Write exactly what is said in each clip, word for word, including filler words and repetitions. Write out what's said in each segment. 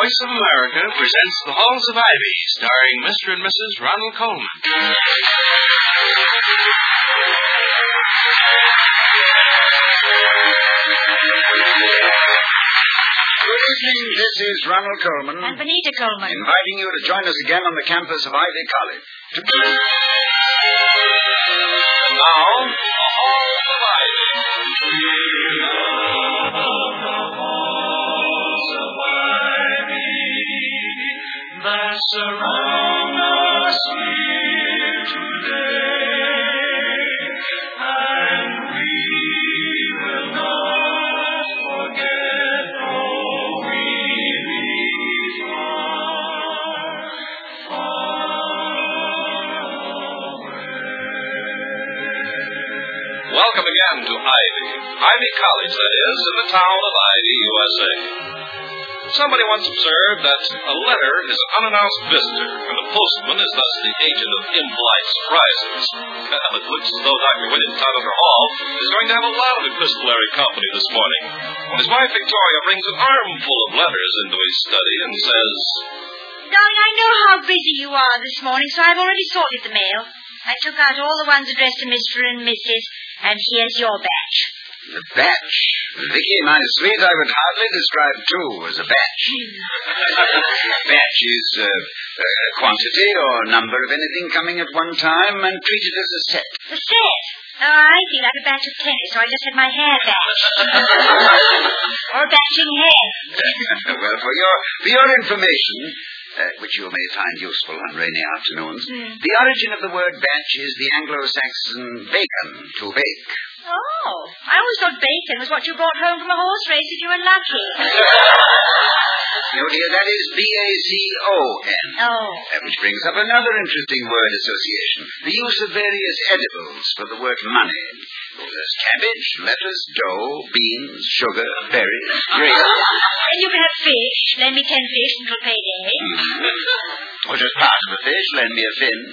Voice of America presents The Halls of Ivy, starring Mister and Missus Ronald Coleman. Good evening, this is Ronald Coleman. And Benita Coleman. Inviting you to join us again on the campus of Ivy College. To... And now, The Halls of Ivy. That surround us here today, and we will not forget, though we be far, far away. Welcome again to Ivy, Ivy College, that is, in the town of Ivy, U S A. Somebody once observed that a letter is an unannounced visitor, and the postman is thus the agent of impolite surprises. Well, it looks as though Doctor William Tolliver Hall is going to have a lot of epistolary company this morning. His wife Victoria brings an armful of letters into his study and says, Darling, I know how busy you are this morning, so I've already sorted the mail. I took out all the ones addressed to Mister and Missus, and here's your batch. The batch? Vicky, my sweet, I would hardly describe two as a batch. Batch is uh, a quantity or number of anything coming at one time and treated as a set. A set? Oh, I feel like a batch of tennis, so I just had my hair batched. Or batching hair. Well, for your, for your information, uh, which you may find useful on rainy afternoons, mm. the origin of the word batch is the Anglo-Saxon bacon, to bake. Oh, I always thought bacon was what you brought home from a horse race if you were lucky. No, dear, that is B A C O N. Oh. Uh, which brings up another interesting word association. The use of various edibles for the word money. Oh, there's cabbage, lettuce, dough, beans, sugar, berries, grapes. And you can have fish. Lend me ten fish until payday. Mm-hmm. Or just part of the fish, lend me a fin.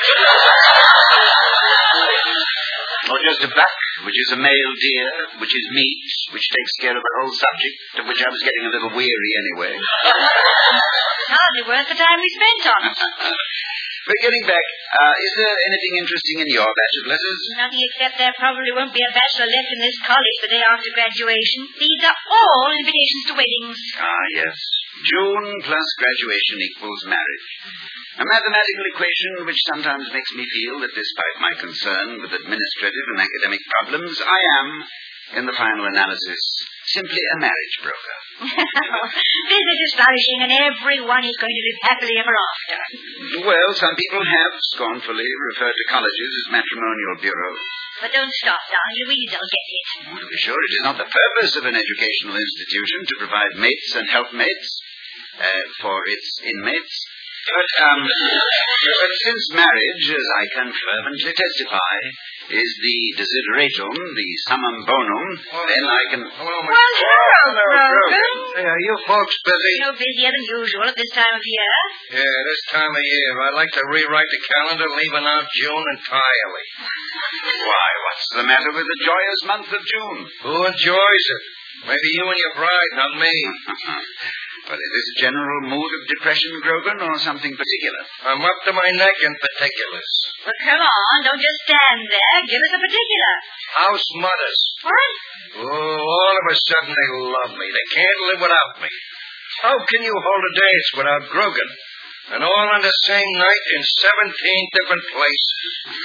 Or just a buck, which is a male deer, which is meat, which takes care of the whole subject, of which I was getting a little weary anyway. It's hardly worth the time we spent on it. But getting back, uh, is there anything interesting in your batch of letters? Nothing except there probably won't be a bachelor left in this college the day after graduation. These are all invitations to weddings. Ah, yes. June plus graduation equals marriage. A mathematical equation which sometimes makes me feel that despite my concern with administrative and academic problems, I am, in the final analysis, simply a marriage broker. Business is flourishing and everyone is going to live happily ever after. Well, some people have scornfully referred to colleges as matrimonial bureaus. But don't stop, darling. Louise will get it. To be sure, it is not the purpose of an educational institution to provide mates and helpmates uh, for its inmates. But, um, but since marriage, as I can fervently testify, is the desideratum, the summum bonum, oh, then I can... Hello, my... Well, hello, Brogan. Hey, are you folks busy? No busier than usual at this time of year. Yeah, this time of year. I'd like to rewrite the calendar, leaving out June entirely. Why, what's the matter with the joyous month of June? Who enjoys it? Maybe you and your bride, not me. But is this a general mood of depression, Grogan, or something particular? I'm up to my neck in particulars. Well, come on, don't just stand there. Give us a particular. House mothers. What? Oh, all of a sudden they love me. They can't live without me. How can you hold a dance without Grogan? And all on the same night in seventeen different places.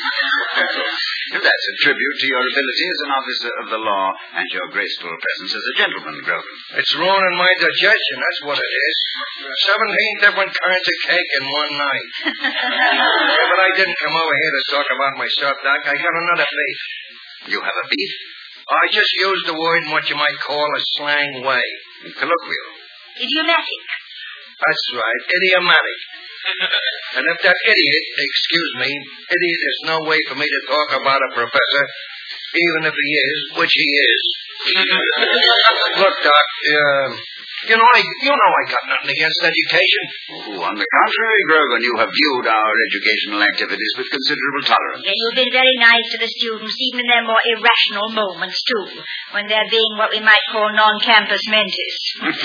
That's a tribute to your ability as an officer of the law and your graceful presence as a gentleman, Grogan. It's ruining my digestion, that's what it is. Seventeen different kinds of cake in one night. Yeah, but I didn't come over here to talk about myself, Doc. I got another beef. You have a beef? I just used the word in what you might call a slang way. Colloquial. Idiomatic. That's right, idiomatic. And if that idiot, excuse me, idiot is no way for me to talk about a professor, Even if he is, which he is. Look, Doc, uh, you know, I, you know I got nothing against education. Oh, on the contrary, Grogan, you have viewed our educational activities with considerable tolerance. And you've been very nice to the students, even in their more irrational moments, too, when they're being what we might call non-campus mentis.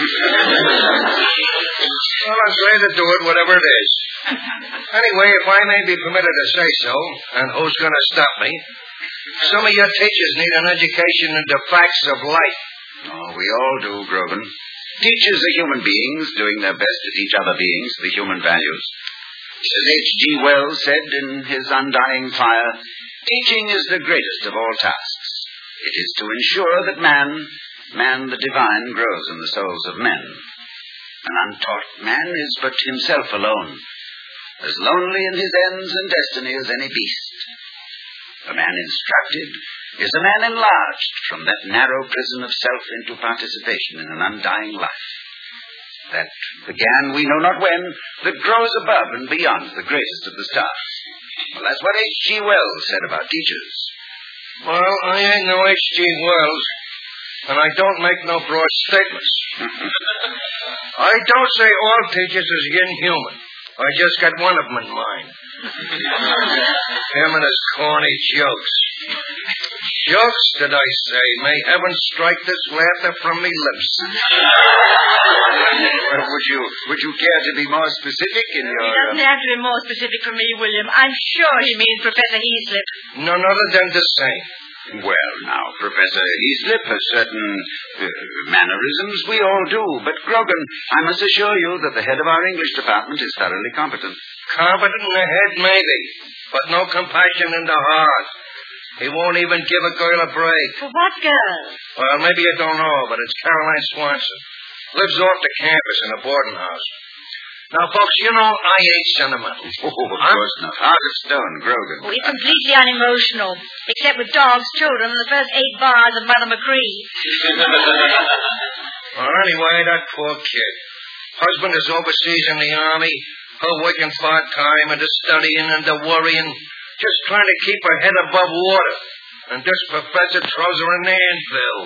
Well, I'm glad to do it, whatever it is. Anyway, if I may be permitted to say so, and who's going to stop me, some of your teachers need an education in the facts of life. Oh, we all do, Grogan. Teachers are human beings doing their best to teach other beings the human values. As H G Wells said in his Undying Fire, teaching is the greatest of all tasks. It is to ensure that man, man the divine, grows in the souls of men. An untaught man is but himself alone, as lonely in his ends and destiny as any beast. A man instructed is a man enlarged from that narrow prison of self into participation in an undying life. That began we know not when, that grows above and beyond the greatest of the stars. Well, that's what H G Wells said about teachers. Well, I ain't no H G Wells, and I don't make no broad statements. I don't say all teachers is inhuman. I just got one of them in mind. Him and his corny jokes. Jokes, did I say? May heaven strike this laughter from me lips. Well, would you would you care to be more specific in your... He doesn't have to be more specific from me, William. I'm sure he means Professor Heaslip. None other than the same. Well, now, Professor Heaslip has certain uh, mannerisms. We all do. But, Grogan, I must assure you that the head of our English department is thoroughly competent. Competent in the head, maybe, but no compassion in the heart. He won't even give a girl a break. For what girl? Well, maybe you don't know, but it's Caroline Swanson. Lives off the campus in a boarding house. Now, folks, you know I ain't sentimental. Oh, of I'm... course not. Heart of stone, Grogan. Oh, he's completely unemotional, except with dogs, children, and the first eight bars of Mother McCree. Well, anyway, that poor kid. Husband is overseas in the army. Her working part-time and the studying and the worrying. Just trying to keep her head above water. And this professor throws her an anvil.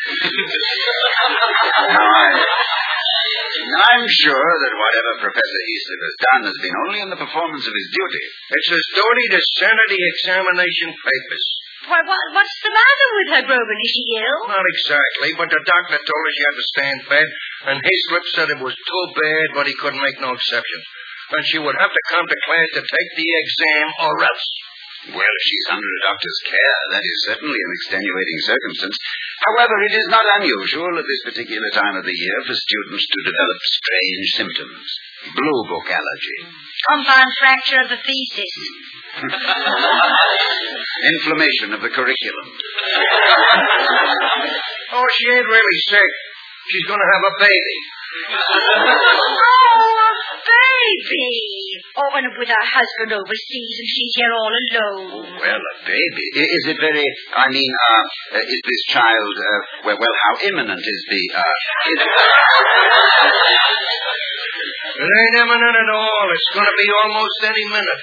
Now, I... Now, I'm sure that whatever Professor Heaslip has done has been only in the performance of his duty. It's his duty to send her the examination papers. Why, what, what's the matter with her, Grogan? Is she ill? Not exactly, but the doctor told her she had to stay in bed, and Heaslip said it was too bad, but he couldn't make no exceptions. And she would have to come to class to take the exam or else. Well, if she's under a doctor's care, that is certainly an extenuating circumstance. However, it is not unusual at this particular time of the year for students to develop strange symptoms. Blue book allergy. Compound fracture of the thesis. Inflammation of the curriculum. Oh, she ain't really sick. She's going to have a baby. Oh, a baby! Oh, and with her husband overseas and she's here all alone. Oh, well, a baby. Is it very, I mean, uh, is this child, uh, well, well, how imminent is the, uh, is it... It ain't imminent at all. It's going to be almost any minute.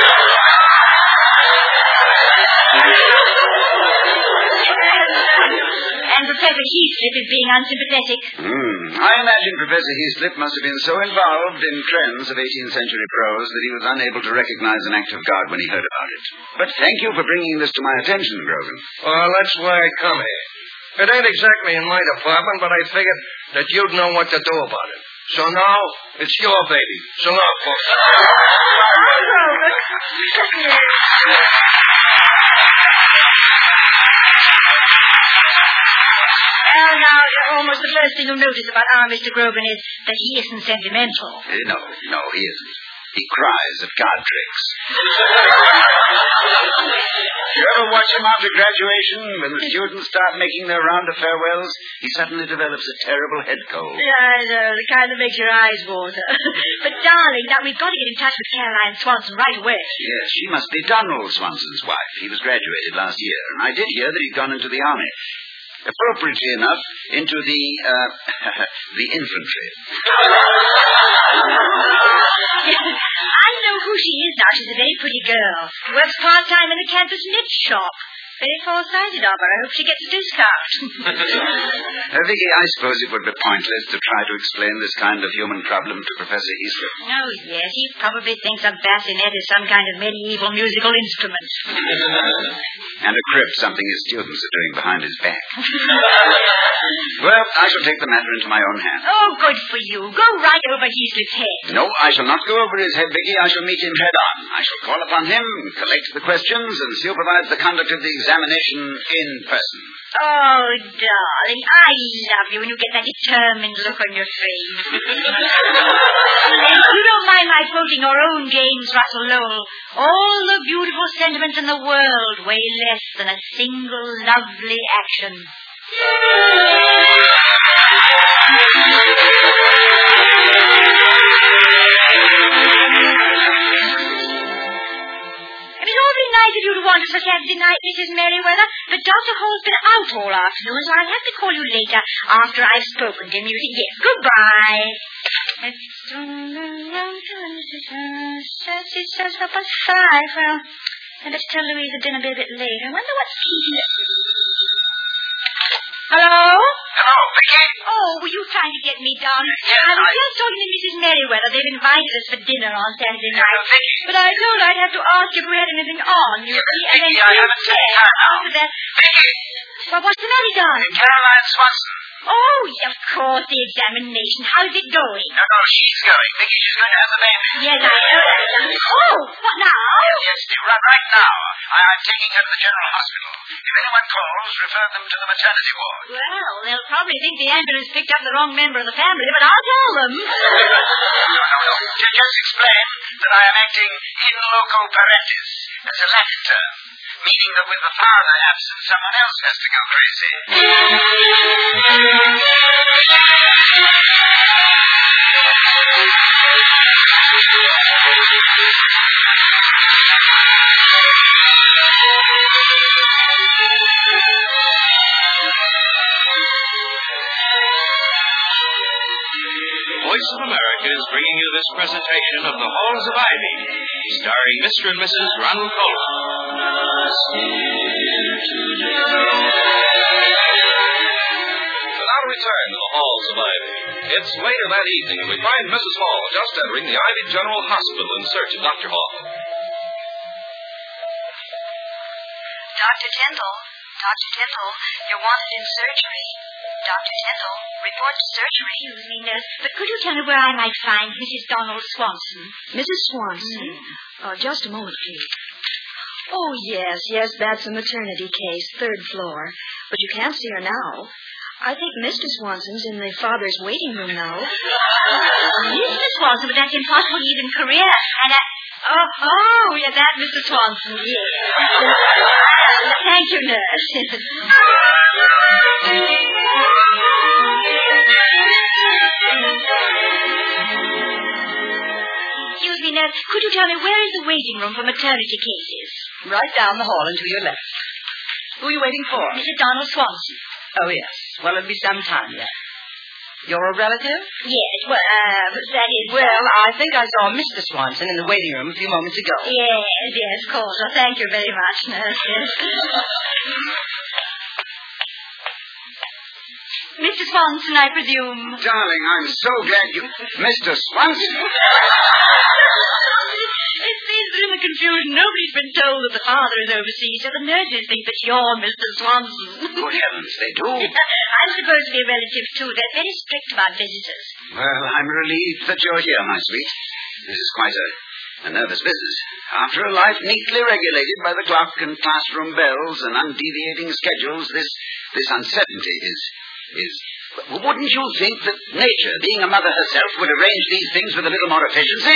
And Professor Heaslip is being unsympathetic. Hmm. I imagine Professor Heaslip must have been so involved in trends of eighteenth century prose that he was unable to recognize an act of God when he heard about it. But thank you for bringing this to my attention, Grogan. Well, that's why I come here. It ain't exactly in my department, but I figured that you'd know what to do about it. So now, it's your baby. So long, folks. Well, now, almost the first thing you'll notice about our Mister Grogan is that he isn't sentimental. Uh, no, no, he isn't. He cries at card tricks. You ever watch him after graduation, when the students start making their round of farewells? He suddenly develops a terrible head cold. Yeah, I know. The kind that makes your eyes water. But, darling, now we've got to get in touch with Caroline Swanson right away. Yes, she must be Donald Swanson's wife. He was graduated last year, and I did hear that he'd gone into the army. Appropriately enough, into the, uh, the infantry. I know who she is now. She's a very pretty girl. Works part-time in the campus knit shop. Very far-sighted of her. I hope she gets a discount. uh, Vicky, I suppose it would be pointless to try to explain this kind of human problem to Professor Heaslip. Oh, yes. He probably thinks a bassinet is some kind of medieval musical instrument. And a crypt something his students are doing behind his back. Well, I shall take the matter into my own hands. Oh, good for you. Go right over Heaslip's head. No, I shall not go over his head, Vicky. I shall meet him head-on. I shall call upon him, collect the questions, and supervise the conduct of the examination in person. Oh, darling, I love you when you get that determined look on your face. And you don't mind my quoting your own James Russell Lowell. All the beautiful sentiments in the world weigh less than a single lovely action. Nice of you to want us for Saturday night, Missus Merriweather, but Doctor Hall's been out all afternoon, so I'll have to call you later after I've spoken to him. You see, yes, goodbye. She says up at five. Well, I better tell Louisa dinner will be a bit later. I wonder what's keeping it. Hello? Hello, Vicky? Oh, were you trying to get me, darling? Yes, I was I... just talking to Missus Merriweather. They've invited us for dinner on Saturday night. Uh, Vicky. But I told her I'd have to ask if we had anything on, you Yes, see. And Vicky, then I haven't said, taken time now. after that... Vicky! Well, what's the matter, darling? Caroline Swanson. Oh, of course, the examination. How's it going? No, no, she's going. Vicky, she's going to have the baby. Yes, I know that. Oh, what now? Yes, right, right now. I, I'm taking her to the General Hospital. If anyone calls, refer them to the maternity ward. Well, they'll probably think the ambulance picked up the wrong member of the family, but I'll tell them. No, no, no. J- Just explain that I am acting in loco parentis. That's a Latin term, meaning that with the father absent, someone else has to go crazy. Voice of America is bringing you this presentation of The Halls of Ivy, starring Mister and Missus Ronald Colton. And now return to The Halls of Ivy. It's later that evening, and we find Missus Hall just entering the Ivy General Hospital in search of Doctor Hall. Doctor Tyndall, Doctor Tyndall, you're wanted in surgery. Doctor Tyndall, report to surgery. Excuse me, nurse, but could you tell me where I might find Missus Donald Swanson? Missus Swanson? Mm. Oh, just a moment, please. Oh, yes, yes, that's a maternity case, third floor. But you can't see her now. I think Mister Swanson's in the father's waiting room now. Mister Swanson, but that's impossible to even career. And I... Oh, oh, yeah, that Mister Swanson, yes. Thank you, nurse. Excuse me, nurse. Could you tell me where is the waiting room for maternity cases? Right down the hall and to your left. Who are you waiting for? Missus Donald Swanson. Oh, yes. Well, it'll be some time yet. You're a relative? Yes, well, uh, that is... Well, I think I saw Mister Swanson in the waiting room a few moments ago. Yes, yes, of course. Well, thank you very much, nurse. Yes. Mister Swanson, I presume. Darling, I'm so glad you... Mister Swanson? It seems there's a confusion. Nobody's been told that the father is overseas, so the nurses think that you're Mister Swanson. Good heavens, they do. I'm supposed to be a relative, too. They're very strict about visitors. Well, I'm relieved that you're here, my sweet. This is quite a, a nervous business. After a life neatly regulated by the clock and classroom bells and undeviating schedules, this this uncertainty is... is... Wouldn't you think that nature, being a mother herself, would arrange these things with a little more efficiency?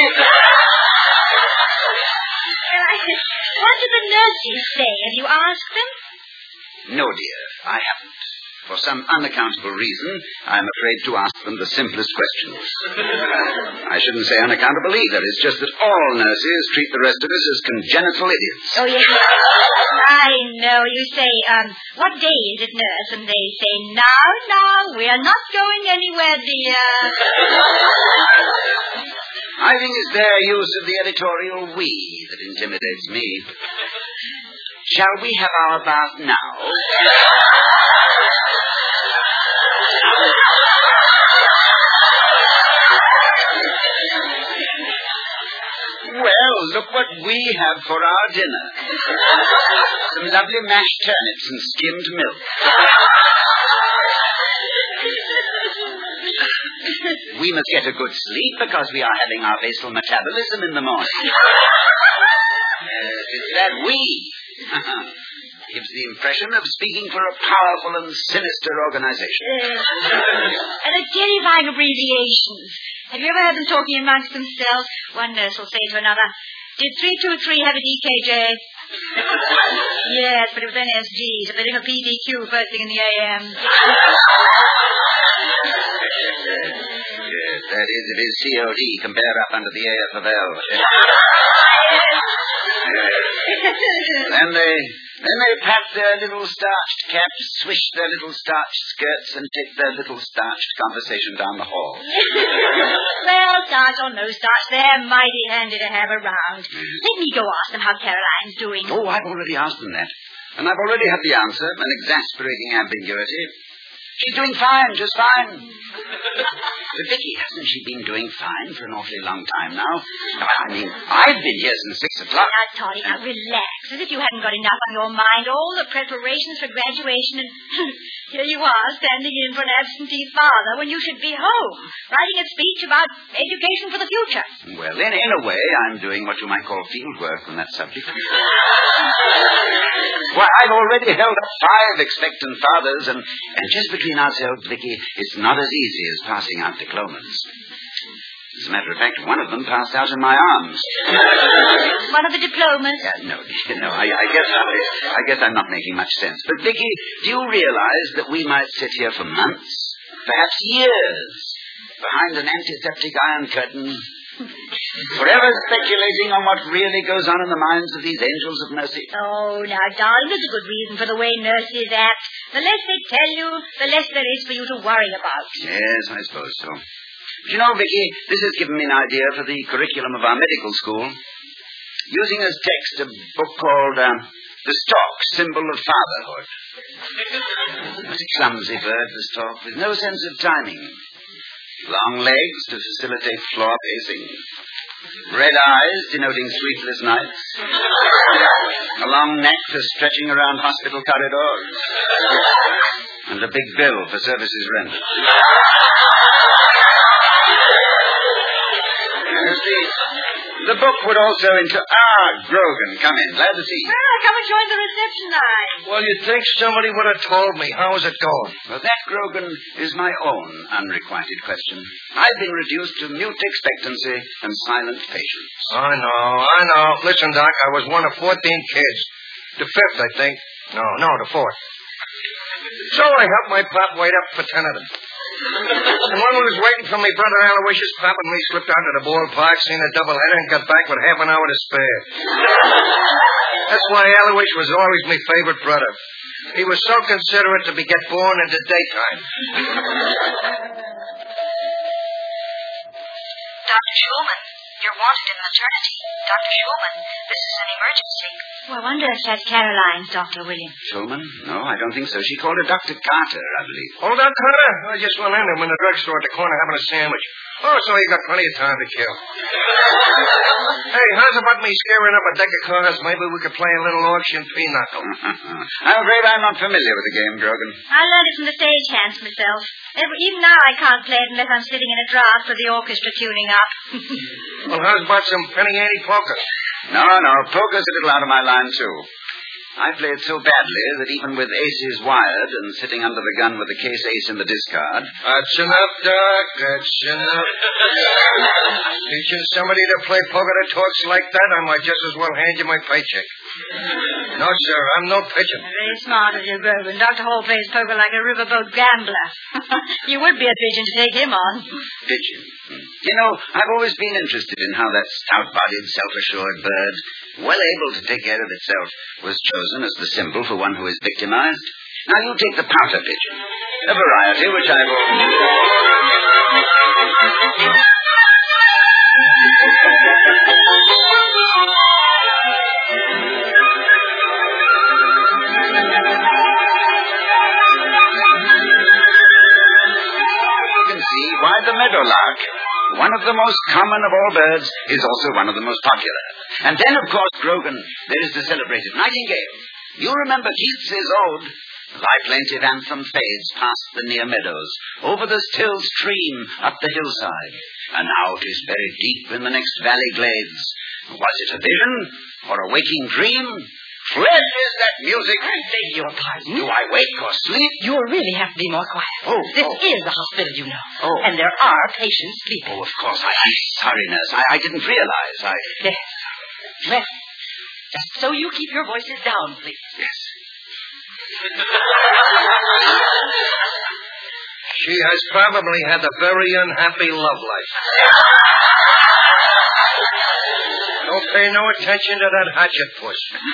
What do the nurses say? Have you asked them? No, dear, I haven't. For some unaccountable reason, I'm afraid to ask them the simplest questions. I shouldn't say unaccountable either. It's just that all nurses treat the rest of us as congenital idiots. Oh, yes. I know. You say, um, what day is it, nurse? And they say, no, no, we're not going anywhere, dear. I think it's their use of the editorial we that intimidates me. Shall we have our bath now? Well, look what we have for our dinner. Some lovely mashed turnips and skimmed milk. We must get a good sleep because we are having our basal metabolism in the morning. Yes, it's that we. Gives the impression of speaking for a powerful and sinister organization. Uh, and a terrifying abbreviations. Have you ever heard them talking amongst themselves? One nurse will say to another, did three two three have a D K J? Yes, but it was N S G, so they did a P D Q first thing in the A M. Yes, that is, it is C O D. Compare up under the A F of L. Then they, then they pat their little starched caps, swish their little starched skirts, and take their little starched conversation down the hall. Well, starch or no starch, they're mighty handy to have around. Let me go ask them how Caroline's doing. Oh, I've already asked them that. And I've already had the answer, an exasperating ambiguity. She's doing fine, just fine. But Vicky, hasn't she been doing fine for an awfully long time now? I mean, I've been here since six o'clock. Now, Toddy, now relax, as if you hadn't got enough on your mind. All the preparations for graduation, and here you are, standing in for an absentee father when you should be home, writing a speech about education for the future. Well, in, in a way, I'm doing what you might call field work on that subject. Why, I've already held up five expectant fathers, and, and just between ourselves, Vicky, it's not as easy as passing out diplomas. As a matter of fact, one of them passed out in my arms. One of the diplomas? Yeah, no, no, I, I guess I, I guess I'm not making much sense. But, Vicky, do you realize that we might sit here for months, perhaps years, behind an antiseptic iron curtain, forever speculating on what really goes on in the minds of these angels of mercy? Oh, now, darling, there's a good reason for the way nurses act. The less they tell you, the less there is for you to worry about. Yes, I suppose so. But you know, Vicky, this has given me an idea for the curriculum of our medical school. Using as text a book called uh, The Stork, Symbol of Fatherhood. What a clumsy bird, the stork, with no sense of timing. Long legs to facilitate floor pacing. Red eyes denoting sleepless nights. A long neck for stretching around hospital corridors. And a big bill for services rendered. The book would also into... Ah, Grogan, come in. Glad to see you. Well, come and join the reception line. Well, you'd think somebody would have told me. How's it going? Well, that, Grogan, is my own unrequited question. I've been reduced to mute expectancy and silent patience. I know, I know. Listen, Doc, I was one of fourteen kids. The fifth, I think. No, no, the fourth. So I helped my pop wait up for ten of them. And when we was waiting for my brother Aloysius, Pop and me slipped out to the ballpark, seen a doubleheader, and got back with half an hour to spare. That's why Aloysius was always my favorite brother. He was so considerate to be get born in the daytime. Doctor Schulman, you're wanted in maternity. Doctor Schulman, this is an emergency. Well, I wonder if that's Caroline's, Doctor William. Schulman? No, I don't think so. She called her Doctor Carter, I believe. Oh, Doctor Carter? I just went in. I'm in the drugstore at the corner having a sandwich. Oh, so you got plenty of time to kill. Hey, how's about me scaring up a deck of cards? Maybe we could play a little auction pinochle. I'm afraid I'm not familiar with the game, Grogan. I learned it from the stagehands myself. Even now I can't play it unless I'm sitting in a draft with the orchestra tuning up. Well, how's about some penny ante poker? No, no, poker's a little out of my line, too. I played so badly that even with aces wired and sitting under the gun with the case ace in the discard... That's enough, Doc. That's enough. Teaching somebody to play poker that talks like that, I might just as well hand you my paycheck. No, sir, I'm no pigeon. Very smart of you, Grogan. Doctor Hall plays poker like a riverboat gambler. You would be a pigeon to take him on. Pigeon? You know, I've always been interested in how that stout-bodied, self-assured bird, well able to take care of itself, was chosen as the symbol for one who is victimized. Now, you take the pouter pigeon, a variety which I've always... the most common of all birds, is also one of the most popular. And then, of course, Grogan, there is the celebrated nightingale. You remember Keats's ode, thy plaintive anthem fades past the near meadows, over the still stream, up the hillside, and now 'tis buried deep in the next valley glades. Was it a vision, or a waking dream? Where is that music? I beg your pardon. Do I wake or sleep? You really have to be more quiet. Oh, This oh. is a hospital, you know. Oh. And there are patients sleeping. Oh, of course. I, I'm sorry, nurse. I, I didn't realize. I... There. Well, just so you keep your voices down, please. Yes. She has probably had a very unhappy love life. Don't pay no attention to that hatchet puss.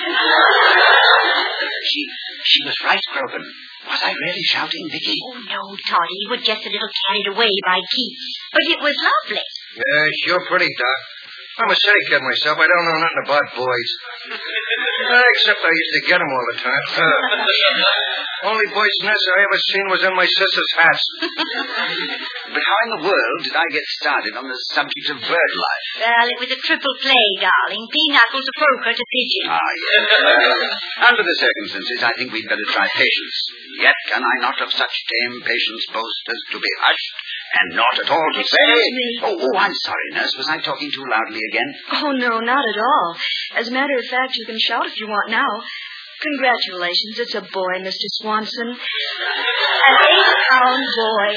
She, she was right, Grogan. Was I really shouting, Vicky? Oh, no, Toddy. You were just a little carried away by Keats. But it was lovely. Yeah, you're pretty, Doc. I'm a city kid myself. I don't know nothing about boys. Uh, except I used to get 'em all the time. Uh, only boy's nest I ever seen was in my sister's hats. But how in the world did I get started on the subject of bird life? Well, it was a triple play, darling. Pinochle to poker to pigeon. Ah, yes. Uh, under the circumstances, I think we'd better try patience. Yet can I not of such tame patience boast as to be hushed, and not at all to say... Excuse me. Oh, oh, I'm sorry, nurse. Was I talking too loudly again? Oh, no, not at all. As a matter of fact, you can shout if you want now. Congratulations, it's a boy, Mister Swanson. An eight-pound boy.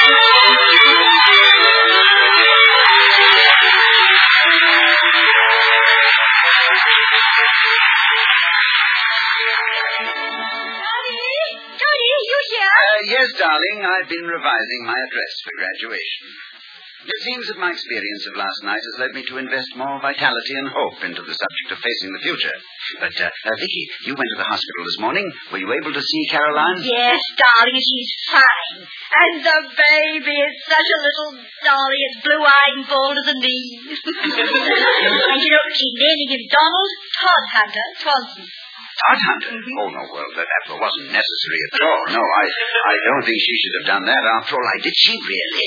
Toddy, Toddy, you here? Uh, yes, darling. I've been revising my address for graduation. It seems that my experience of last night has led me to invest more vitality and hope into the subject of facing the future. But, uh, uh, Vicky, you went to the hospital this morning. Were you able to see Caroline? Yes, darling, she's fine. And the baby is such a little dolly. It's blue-eyed and bald as a knee. And you know, she's naming him Donald Todd Hunter Swanson. Todd Hunter? Mm-hmm. Oh, no, well, that, that wasn't necessary at all. No, I, I don't think she should have done that. After all, I did she really?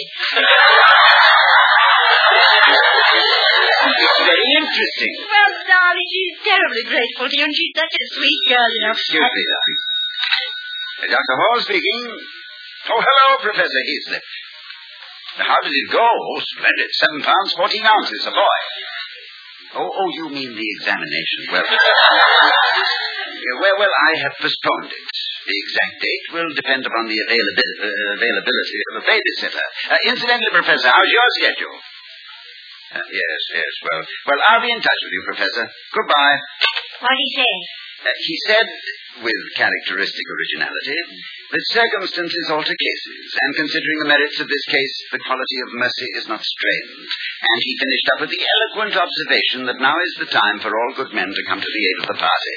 It's very interesting. Well, darling, she's terribly grateful to you, and she's such a sweet girl, you know. Excuse me, darling. Uh, Doctor Hall speaking. Oh, hello, Professor Heathcliff. How did it go? Oh, splendid. Seven pounds, fourteen ounces, a boy. Oh, oh, you mean the examination. Well, yeah, well, well, I have postponed it. The exact date will depend upon the availability, uh, availability of a babysitter. Uh, incidentally, Professor, how's your schedule? Uh, yes, yes, well, well, I'll be in touch with you, Professor. Goodbye. What did he say? Uh, he said, with characteristic originality, that circumstances alter cases, and considering the merits of this case, the quality of mercy is not strained. And he finished up with the eloquent observation that now is the time for all good men to come to the aid of the party.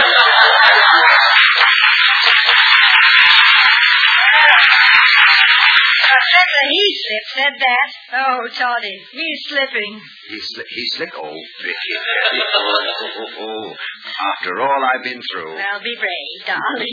Professor Heathcliff said that. Oh, Toddy, he's slipping. He sli- he slipped? Oh, Vicky. Oh, oh, oh, oh. After all I've been through. Well, be brave, darling.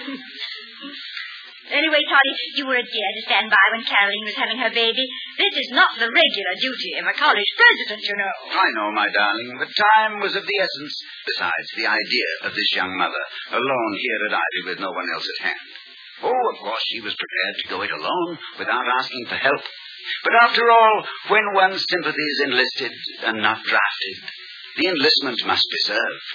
Anyway, Toddy, you were a dear to stand by when Caroline was having her baby. This is not the regular duty of a college president, you know. I know, my darling, but time was of the essence. Besides, the idea of this young mother, alone here at Ivy with no one else at hand. Oh, of course, she was prepared to go it alone without asking for help. But after all, when one's sympathy is enlisted and not drafted, the enlistment must be served.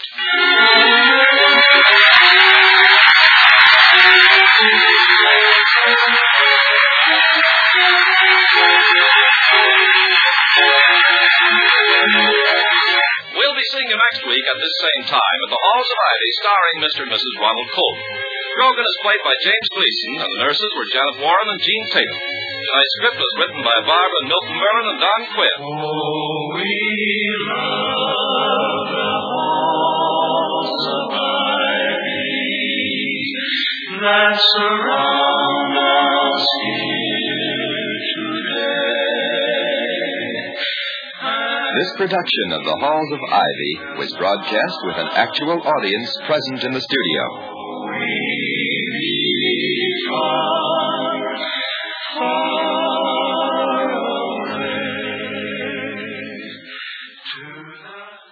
We'll be seeing you next week at this same time at the Halls of Ivy, starring Mister and Missus Ronald Colton. Grogan is played by James Gleason, and the nurses were Janet Warren and Jean Tatum. Tonight's script was written by Barbara Milton Merlin and Don Quinn. Oh, we love the halls of ivy that surround us here today. This production of the Halls of Ivy was broadcast with an actual audience present in the studio. Far, far away. without